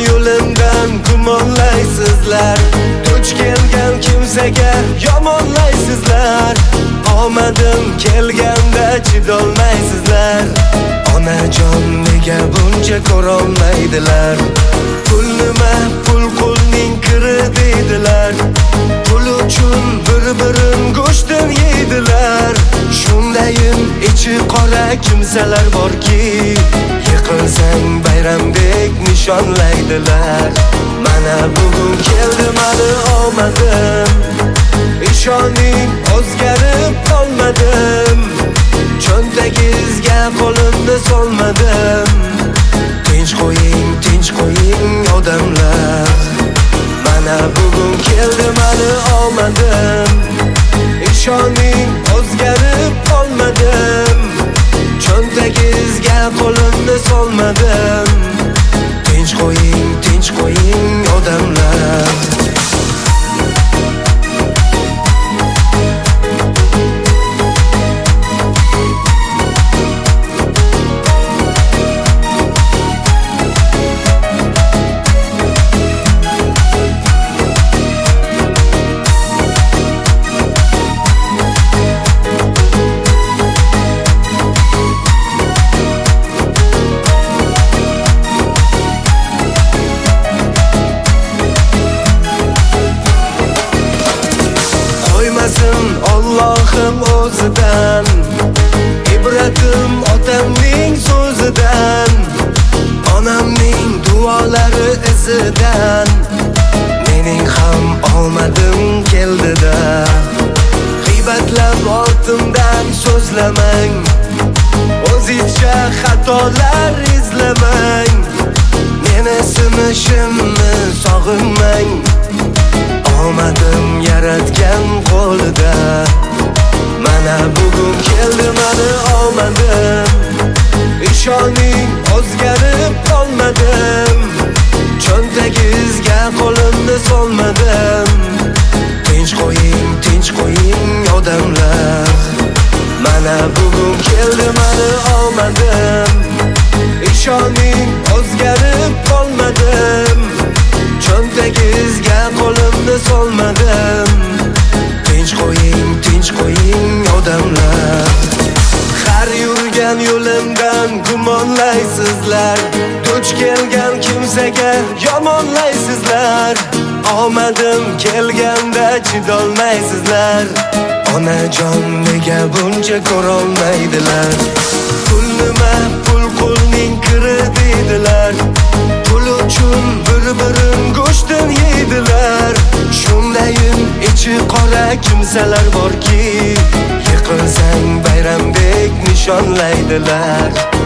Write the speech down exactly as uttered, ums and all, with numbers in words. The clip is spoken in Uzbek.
yo'limdan gumonlaysizlar, duch kelgan kimsaga yomonlaysizlar. Omadim kelganda chidolmaysizlar. Onajon nega buncha ko'rolmaydilar? Pul nima, pul qulning kiri deydilar. Pul uchun bir-birin go'shtdan yeydilar. Shundayin ichi qora kimsalar borki, yiqilsang bayramdek nishonlaydilar. Mana bugun keldi mani omadim, ishoning o'zgarib qolmadim. Cho'ntagingizga qo'limni solmadim. Tinch qo'ying, tinch qo'ying odamlar. Mana bugun keldi mani omadim, ishoning o'zgarib qolmadim. Cho'ntagingizga qo'limni solmadim. Tinch qo'ying, tinch qo'ying odamlar. Allohim o'zidan, ibratim otamning so'zidan, onamning duolari izidan. Mening ham omadim keldida. G'iybatlab ortimdan so'zlamang, o'zingizcha xatolar izlamang. Meni sinishimni sog'inmang. Omadim yaratgan qo'lida. Mana bugun keldi mani omadim, ishoning o'zgarib qolmadim. Cho'ntagingizga qo'limni solmadim. Tinch qo'ying, tinch qo'ying odamlar. Mana bugun keldi mani omadim, ishoning o'zgarib qolmadim. Cho'ntagingizga qo'limni solmadim. Tinch qo'ying, tinch qo'ying odamlar. Har yurgan yo'limdan gumonlaysizlar, duch kelgan kimsaga yomonlaysizlar. Omadim kelganda chidolmaysizlar. Onajon nega buncha ko'rolmaydilar? Pul nima, pul qulning kiri deydilar. Pul uchun bir-birin go'shtdan yeydilar. Shundayin ichi qora kimsalar borki, yiqilsang bayramdek nishonlaydilar.